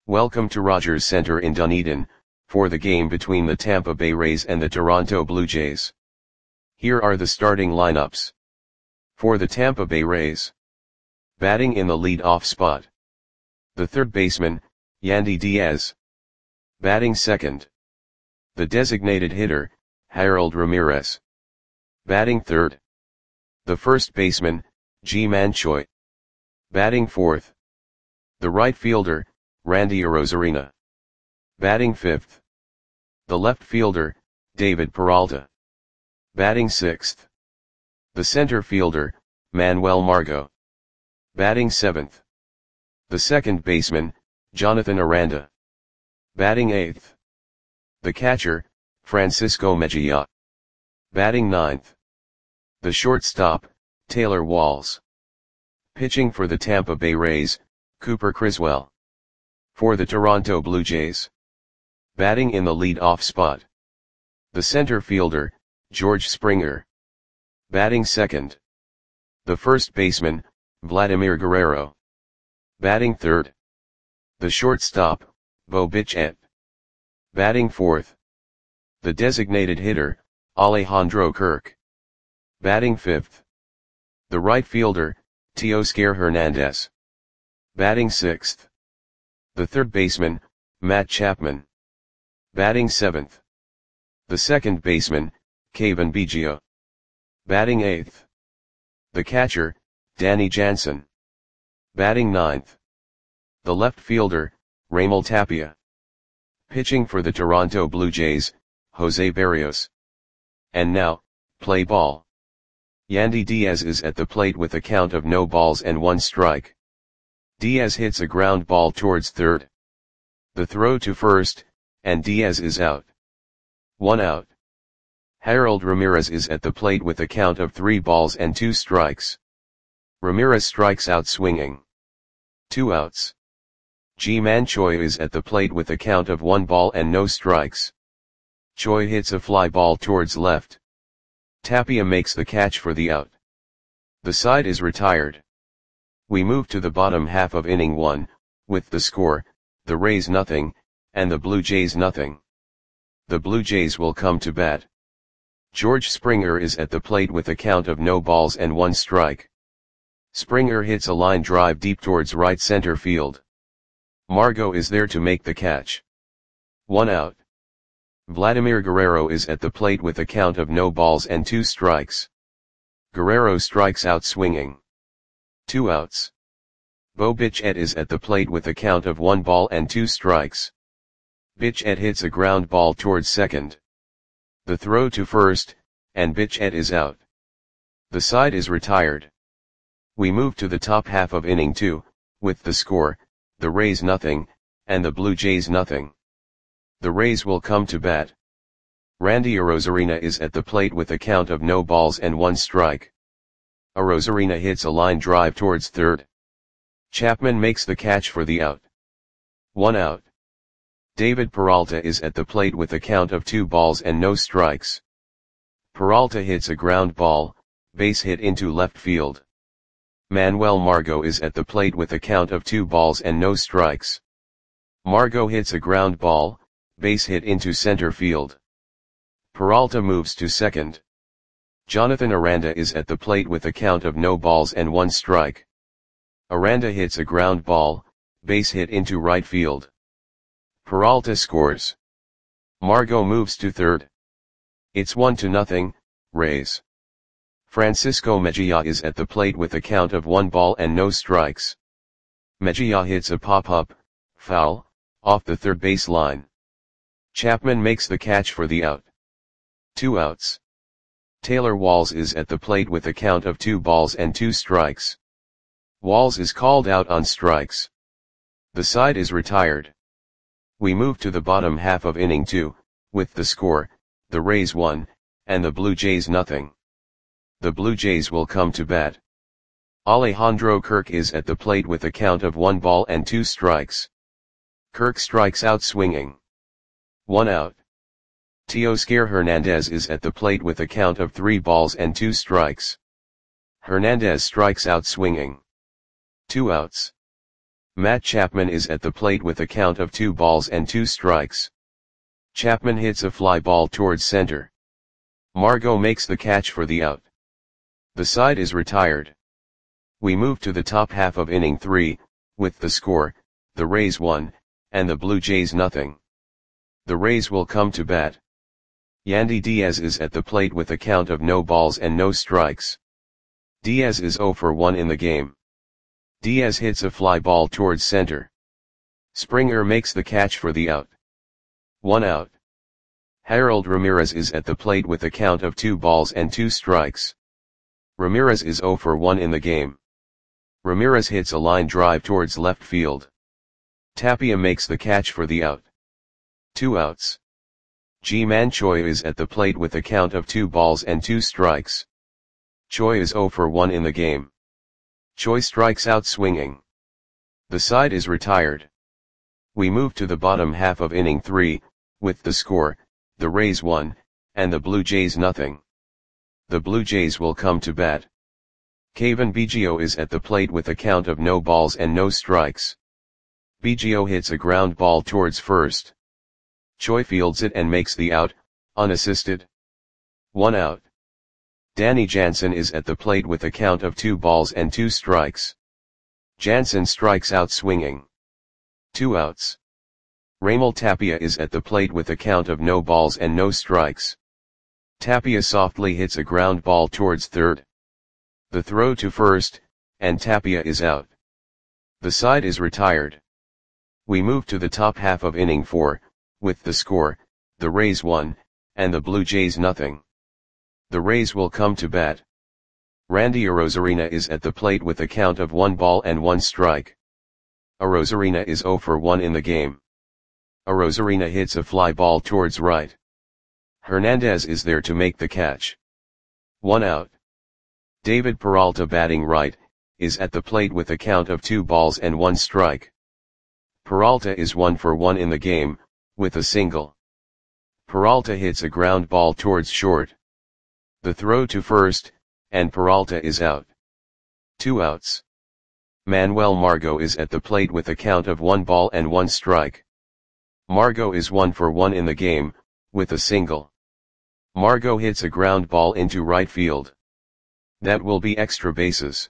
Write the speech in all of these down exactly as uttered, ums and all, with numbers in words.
Welcome to Rogers Center in Dunedin, for the game between the Tampa Bay Rays and the Toronto Blue Jays. Here are the starting lineups. For the Tampa Bay Rays. Batting in the lead-off spot. The third baseman, Yandy Diaz. Batting second. The designated hitter, Harold Ramirez. Batting third. The first baseman, Ji-Man Choi. Batting fourth. The right fielder, Randy Arozarena. Batting fifth. The left fielder, David Peralta. Batting sixth. The center fielder, Manuel Margot. Batting seventh. The second baseman, Jonathan Aranda. Batting eighth. The catcher, Francisco Mejia. Batting ninth. The shortstop, Taylor Walls. Pitching for the Tampa Bay Rays, Cooper Criswell. For the Toronto Blue Jays. Batting in the lead-off spot. The center fielder, George Springer. Batting second. The first baseman, Vladimir Guerrero. Batting third. The shortstop, Bo Bichette. Batting fourth. The designated hitter, Alejandro Kirk. Batting fifth. The right fielder, Teoscar Hernandez. Batting sixth. The third baseman, Matt Chapman. Batting seventh. The second baseman, Cavan Biggio. Batting eighth. The catcher, Danny Jansen. Batting ninth. The left fielder, Raimel Tapia. Pitching for the Toronto Blue Jays, Jose Berrios. And now, play ball. Yandy Diaz is at the plate with a count of no balls and one strike. Diaz hits a ground ball towards third. The throw to first, and Diaz is out. One out. Harold Ramirez is at the plate with a count of three balls and two strikes. Ramirez strikes out swinging. Two outs. Ji-Man Choi is at the plate with a count of one ball and no strikes. Choi hits a fly ball towards left. Tapia makes the catch for the out. The side is retired. We move to the bottom half of inning one, with the score, the Rays nothing, and the Blue Jays nothing. The Blue Jays will come to bat. George Springer is at the plate with a count of no balls and one strike. Springer hits a line drive deep towards right center field. Margot is there to make the catch. One out. Vladimir Guerrero is at the plate with a count of no balls and two strikes. Guerrero strikes out swinging. Two outs. Bo Bichette is at the plate with a count of one ball and two strikes. Bichette hits a ground ball towards second. The throw to first, and Bichette is out. The side is retired. We move to the top half of inning two, with the score, the Rays nothing, and the Blue Jays nothing. The Rays will come to bat. Randy Arozarena is at the plate with a count of no balls and one strike. Arozarena hits a line drive towards third. Chapman makes the catch for the out. One out. David Peralta is at the plate with a count of two balls and no strikes. Peralta hits a ground ball, base hit into left field. Manuel Margot is at the plate with a count of two balls and no strikes. Margot hits a ground ball, base hit into center field. Peralta moves to second. Jonathan Aranda is at the plate with a count of no balls and one strike. Aranda hits a ground ball, base hit into right field. Peralta scores. Margot moves to third. It's one to nothing, Rays. Francisco Mejia is at the plate with a count of one ball and no strikes. Mejia hits a pop-up, foul, off the third base line. Chapman makes the catch for the out. Two outs. Taylor Walls is at the plate with a count of two balls and two strikes. Walls is called out on strikes. The side is retired. We move to the bottom half of inning two, with the score, the Rays one, and the Blue Jays nothing. The Blue Jays will come to bat. Alejandro Kirk is at the plate with a count of one ball and two strikes. Kirk strikes out swinging. One out. Teoscar Hernandez is at the plate with a count of three balls and two strikes. Hernandez strikes out swinging. Two outs. Matt Chapman is at the plate with a count of two balls and two strikes. Chapman hits a fly ball towards center. Margot makes the catch for the out. The side is retired. We move to the top half of inning three, with the score, the Rays one, and the Blue Jays nothing. The Rays will come to bat. Yandy Diaz is at the plate with a count of no balls and no strikes. Diaz is zero for one in the game. Diaz hits a fly ball towards center. Springer makes the catch for the out. One out. Harold Ramirez is at the plate with a count of two balls and two strikes. Ramirez is zero for one in the game. Ramirez hits a line drive towards left field. Tapia makes the catch for the out. Two outs. Ji-Man Choi is at the plate with a count of two balls and two strikes. Choi is zero for one in the game. Choi strikes out swinging. The side is retired. We move to the bottom half of inning three, with the score, the Rays one, and the Blue Jays nothing. The Blue Jays will come to bat. Cavan Biggio is at the plate with a count of no balls and no strikes. Biggio hits a ground ball towards first. Choi fields it and makes the out, unassisted. One out. Danny Jansen is at the plate with a count of two balls and two strikes. Jansen strikes out swinging. Two outs. Raimel Tapia is at the plate with a count of no balls and no strikes. Tapia softly hits a ground ball towards third. The throw to first, and Tapia is out. The side is retired. We move to the top half of inning four, with the score, the Rays one, and the Blue Jays nothing. The Rays will come to bat. Randy Arozarena is at the plate with a count of one ball and one strike. Arozarena is zero for one in the game. Arozarena hits a fly ball towards right. Hernandez is there to make the catch. One out. David Peralta, batting right, is at the plate with a count of two balls and one strike. Peralta is one for one in the game, with a single. Peralta hits a ground ball towards short. The throw to first, and Peralta is out. Two outs. Manuel Margot is at the plate with a count of one ball and one strike. Margot is one for one in the game, with a single. Margot hits a ground ball into right field. That will be extra bases.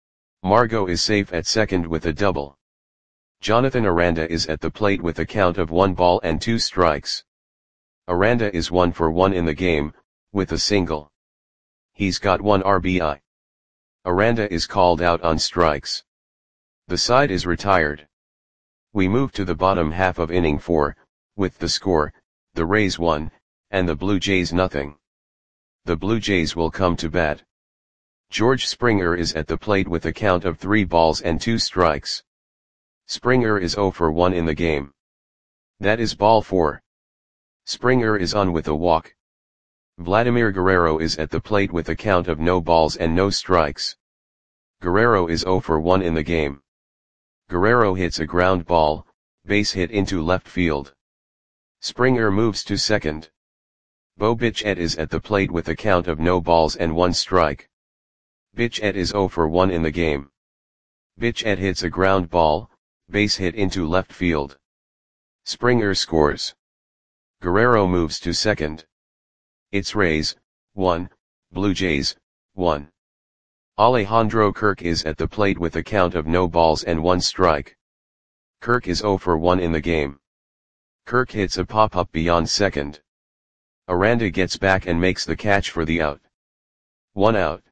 Margot is safe at second with a double. Jonathan Aranda is at the plate with a count of one ball and two strikes. Aranda is one for one in the game, with a single. He's got one R B I. Aranda is called out on strikes. The side is retired. We move to the bottom half of inning four, with the score, the Rays one, and the Blue Jays nothing. The Blue Jays will come to bat. George Springer is at the plate with a count of three balls and two strikes. Springer is zero for one in the game. That is ball four. Springer is on with a walk. Vladimir Guerrero is at the plate with a count of no balls and no strikes. Guerrero is zero for one in the game. Guerrero hits a ground ball, base hit into left field. Springer moves to second. Bo Bichette is at the plate with a count of no balls and one strike. Bichette is zero for one in the game. Bichette hits a ground ball, base hit into left field. Springer scores. Guerrero moves to second. It's Rays, one, Blue Jays, one. Alejandro Kirk is at the plate with a count of no balls and one strike. Kirk is zero for one in the game. Kirk hits a pop-up beyond second. Aranda gets back and makes the catch for the out. One out.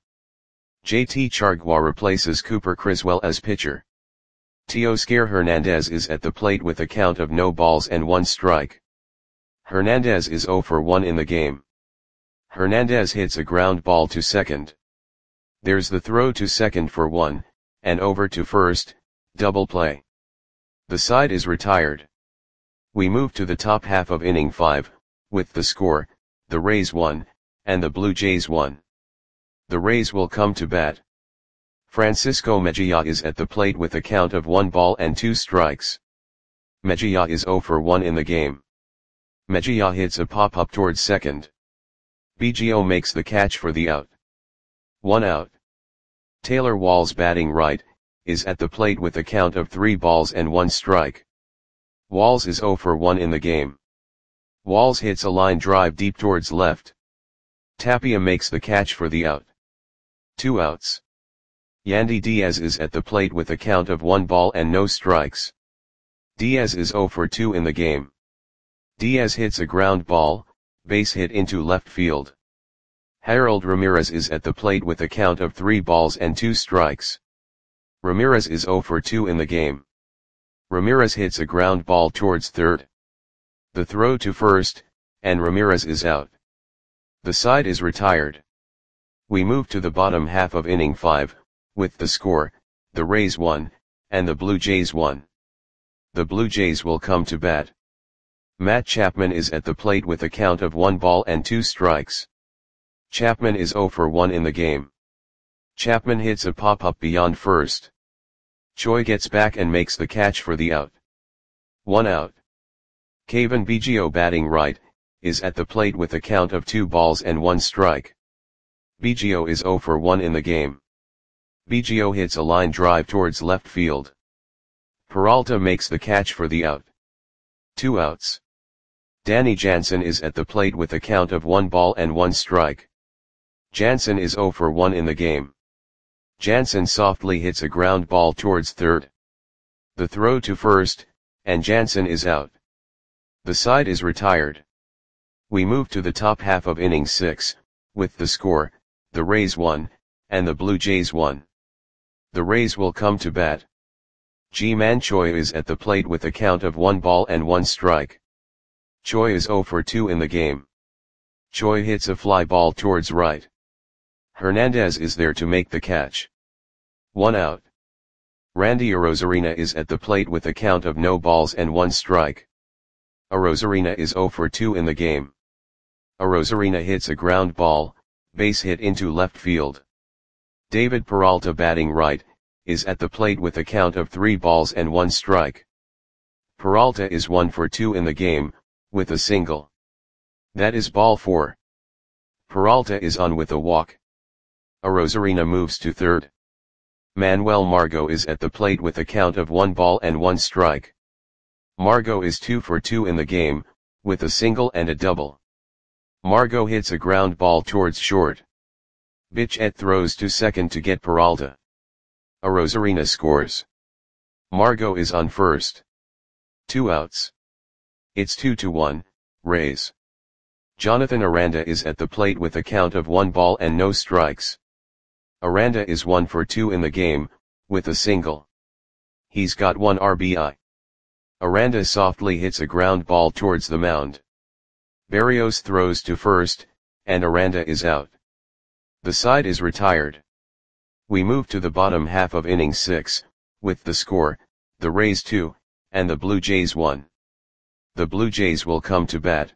J T Chargois replaces Cooper Criswell as pitcher. Teoscar Hernandez is at the plate with a count of no balls and one strike. Hernandez is zero for one in the game. Hernandez hits a ground ball to second. There's the throw to second for one, and over to first, double play. The side is retired. We move to the top half of inning five, with the score, the Rays one, and the Blue Jays one. The Rays will come to bat. Francisco Mejia is at the plate with a count of one ball and two strikes. Mejia is zero for one in the game. Mejia hits a pop-up towards second. Biggio makes the catch for the out. One out. Taylor Walls, batting right, is at the plate with a count of three balls and one strike. Walls is zero for one in the game. Walls hits a line drive deep towards left. Tapia makes the catch for the out. Two outs. Yandy Diaz is at the plate with a count of one ball and no strikes. Diaz is zero for two in the game. Diaz hits a ground ball, base hit into left field. Harold Ramirez is at the plate with a count of three balls and two strikes. Ramirez is zero for two in the game. Ramirez hits a ground ball towards third. The throw to first, and Ramirez is out. The side is retired. We move to the bottom half of inning five, with the score, the Rays won, and the Blue Jays won. The Blue Jays will come to bat. Matt Chapman is at the plate with a count of one ball and two strikes. Chapman is zero for one in the game. Chapman hits a pop-up beyond first. Choi gets back and makes the catch for the out. One out. Cavan Biggio, batting right, is at the plate with a count of two balls and one strike. Biggio is zero for one in the game. Biggio hits a line drive towards left field. Peralta makes the catch for the out. Two outs. Danny Jansen is at the plate with a count of one ball and one strike. Jansen is zero for one in the game. Jansen softly hits a ground ball towards third. The throw to first, and Jansen is out. The side is retired. We move to the top half of inning six, with the score, the Rays won, and the Blue Jays won. The Rays will come to bat. Ji-Man Choi is at the plate with a count of one ball and one strike. Choi is zero for two in the game. Choi hits a fly ball towards right. Hernandez is there to make the catch. One out. Randy Arozarena is at the plate with a count of no balls and one strike. Arozarena is zero for two in the game. Arozarena hits a ground ball, base hit into left field. David Peralta, batting right, is at the plate with a count of three balls and one strike. Peralta is one for two in the game, with a single. That is ball four. Peralta is on with a walk. Arozarena moves to third. Manuel Margot is at the plate with a count of one ball and one strike. Margot is two for two in the game, with a single and a double. Margot hits a ground ball towards short. Bichette throws to second to get Peralta. Arozarena scores. Margot is on first. Two outs. It's two to one, Rays. Jonathan Aranda is at the plate with a count of one ball and no strikes. Aranda is one for two in the game, with a single. He's got one R B I. Aranda softly hits a ground ball towards the mound. Berrios throws to first, and Aranda is out. The side is retired. We move to the bottom half of inning six, with the score, the Rays two, and the Blue Jays one. The Blue Jays will come to bat.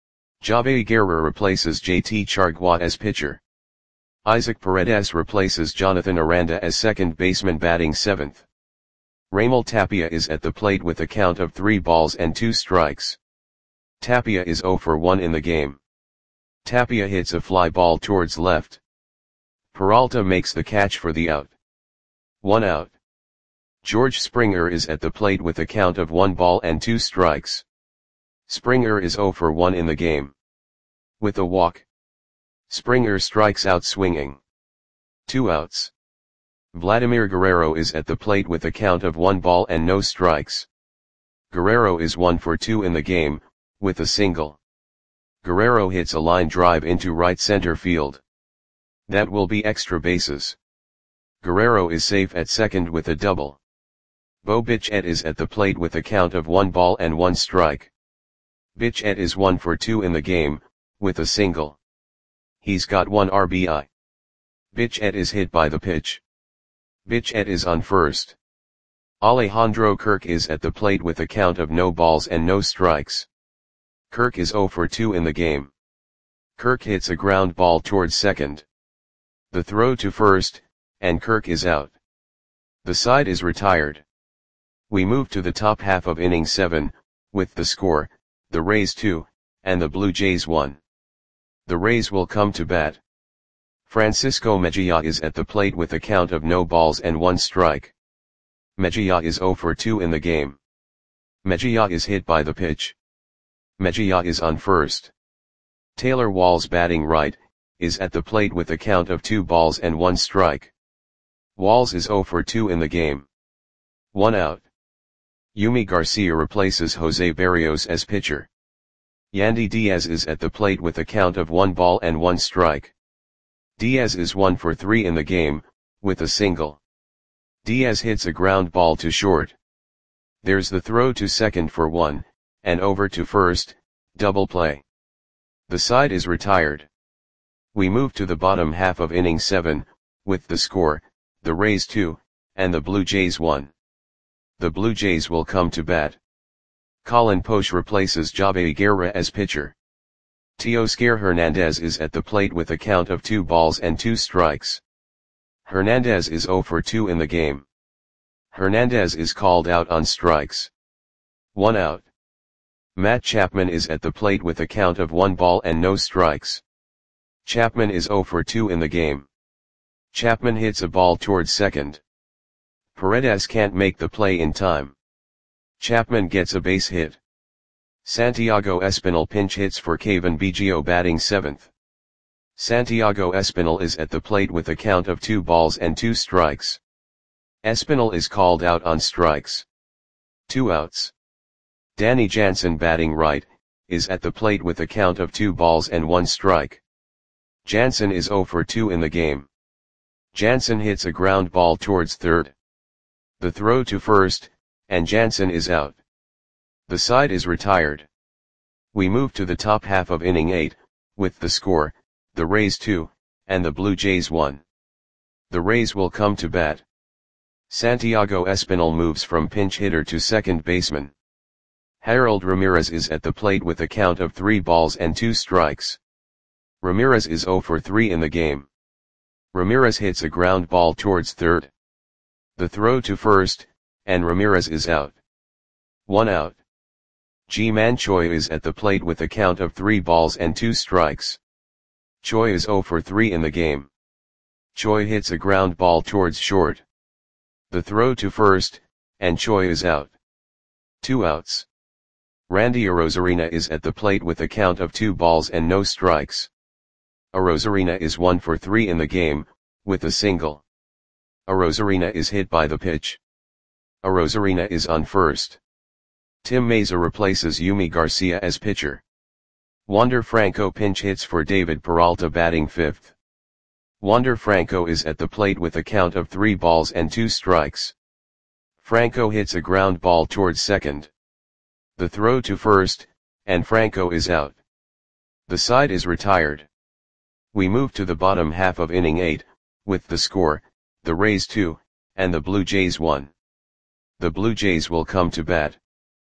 Javi Guerra replaces J T Chargois as pitcher. Isaac Paredes replaces Jonathan Aranda as second baseman, batting seventh. Raimel Tapia is at the plate with a count of three balls and two strikes. Tapia is zero for one in the game. Tapia hits a fly ball towards left. Peralta makes the catch for the out. One out. George Springer is at the plate with a count of one ball and two strikes. Springer is zero for one in the game. With a walk. Springer strikes out swinging. Two outs. Vladimir Guerrero is at the plate with a count of one ball and no strikes. Guerrero is one for two in the game, with a single. Guerrero hits a line drive into right center field. That will be extra bases. Guerrero is safe at second with a double. Bo Bichette is at the plate with a count of one ball and one strike. Bichette is one for two in the game, with a single. He's got one R B I. Bichette is hit by the pitch. Bichette is on first. Alejandro Kirk is at the plate with a count of no balls and no strikes. Kirk is zero for two in the game. Kirk hits a ground ball towards second. The throw to first, and Kirk is out. The side is retired. We move to the top half of inning seven, with the score, the Rays two, and the Blue Jays one. The Rays will come to bat. Francisco Mejia is at the plate with a count of no balls and one strike. Mejia is zero for two in the game. Mejia is hit by the pitch. Mejia is on first. Taylor Walls batting right, is at the plate with a count of two balls and one strike. Walls is zero for two in the game. One out. Yumi Garcia replaces Jose Barrios as pitcher. Yandy Diaz is at the plate with a count of one ball and one strike. Diaz is one for three in the game, with a single. Diaz hits a ground ball to short. There's the throw to second for one, and over to first, double play. The side is retired. We move to the bottom half of inning seven, with the score, the Rays two, and the Blue Jays one. The Blue Jays will come to bat. Colin Poche replaces Jabe Guerra as pitcher. Teoscar Hernandez is at the plate with a count of two balls and two strikes. Hernandez is zero for two in the game. Hernandez is called out on strikes. One out. Matt Chapman is at the plate with a count of one ball and no strikes. Chapman is zero for two in the game. Chapman hits a ball towards second. Paredes can't make the play in time. Chapman gets a base hit. Santiago Espinal pinch hits for Kevin Biggio batting seventh. Santiago Espinal is at the plate with a count of two balls and two strikes. Espinal is called out on strikes. Two outs. Danny Jansen batting right, is at the plate with a count of two balls and one strike. Jansen is zero for two in the game. Jansen hits a ground ball towards third. The throw to first, and Jansen is out. The side is retired. We move to the top half of inning eight, with the score, the Rays two, and the Blue Jays one. The Rays will come to bat. Santiago Espinal moves from pinch hitter to second baseman. Harold Ramirez is at the plate with a count of three balls and two strikes. Ramirez is zero for three in the game. Ramirez hits a ground ball towards third. The throw to first, and Ramirez is out. One out. Ji-Man Choi is at the plate with a count of three balls and two strikes. Choi is zero for three in the game. Choi hits a ground ball towards short. The throw to first, and Choi is out. Two outs. Randy Arozarena is at the plate with a count of two balls and no strikes. Arozarena is one for three in the game, with a single. Arozarena is hit by the pitch. Arozarena is on first. Tim Mayza replaces Yumi Garcia as pitcher. Wander Franco pinch hits for David Peralta batting fifth. Wander Franco is at the plate with a count of three balls and two strikes. Franco hits a ground ball towards second. The throw to first, and Franco is out. The side is retired. We move to the bottom half of inning eight, with the score, the Rays two, and the Blue Jays one. The Blue Jays will come to bat.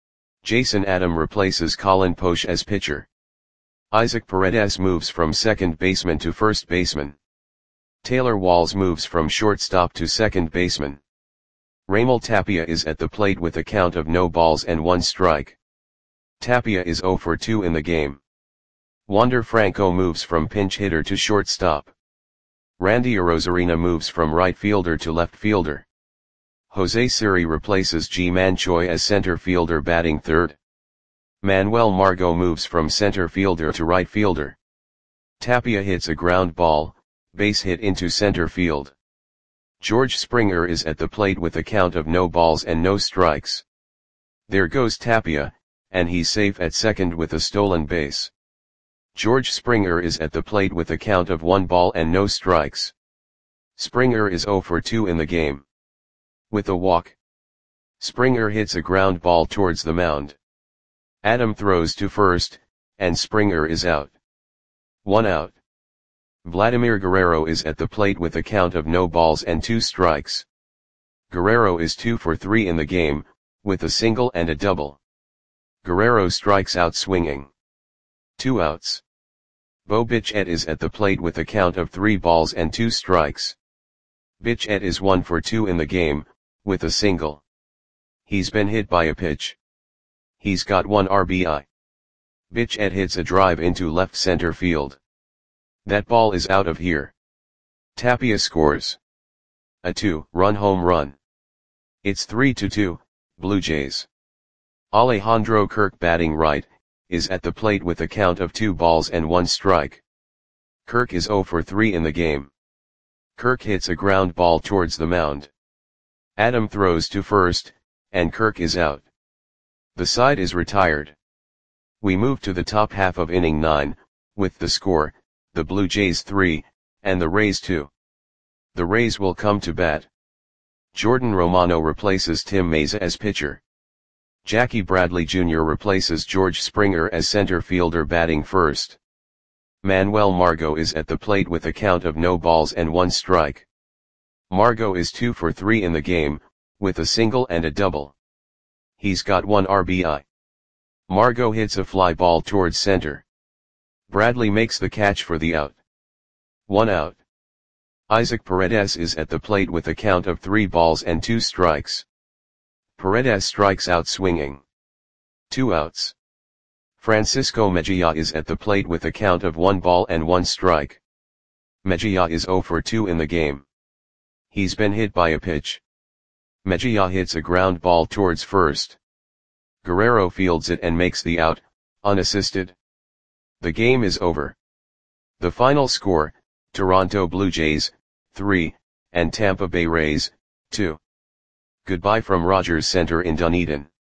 Jason Adam replaces Colin Poche as pitcher. Isaac Paredes moves from second baseman to first baseman. Taylor Walls moves from shortstop to second baseman. Raimel Tapia is at the plate with a count of no balls and one strike. Tapia is zero for two in the game. Wander Franco moves from pinch hitter to shortstop. Randy Arozarena moves from right fielder to left fielder. Jose Siri replaces Ji-Man Choi as center fielder batting third. Manuel Margot moves from center fielder to right fielder. Tapia hits a ground ball, base hit into center field. George Springer is at the plate with a count of no balls and no strikes. There goes Tapia, and he's safe at second with a stolen base. George Springer is at the plate with a count of one ball and no strikes. Springer is zero for two in the game. With a walk, Springer hits a ground ball towards the mound. Adam throws to first, and Springer is out. One out. Vladimir Guerrero is at the plate with a count of no balls and two strikes. Guerrero is two for three in the game, with a single and a double. Guerrero strikes out swinging. Two outs. Bo Bichette is at the plate with a count of three balls and two strikes. Bichette is one for two in the game, with a single. He's been hit by a pitch. He's got one R B I. Bichette hits a drive into left center field. That ball is out of here. Tapia scores a two-run home run. It's three to two, Blue Jays. Alejandro Kirk batting right, is at the plate with a count of two balls and one strike. Kirk is zero for three in the game. Kirk hits a ground ball towards the mound. Adam throws to first, and Kirk is out. The side is retired. We move to the top half of inning nine, with the score, the Blue Jays three, and the Rays two. The Rays will come to bat. Jordan Romano replaces Tim Mayza as pitcher. Jackie Bradley Junior replaces George Springer as center fielder batting first. Manuel Margot is at the plate with a count of no balls and one strike. Margot is two for three in the game, with a single and a double. He's got one R B I. Margot hits a fly ball towards center. Bradley makes the catch for the out. One out. Isaac Paredes is at the plate with a count of three balls and two strikes. Paredes strikes out swinging. Two outs. Francisco Mejia is at the plate with a count of one ball and one strike. Mejia is zero for two in the game. He's been hit by a pitch. Mejia hits a ground ball towards first. Guerrero fields it and makes the out, unassisted. The game is over. The final score, Toronto Blue Jays, three, and Tampa Bay Rays, two. Goodbye from Rogers Center in Dunedin.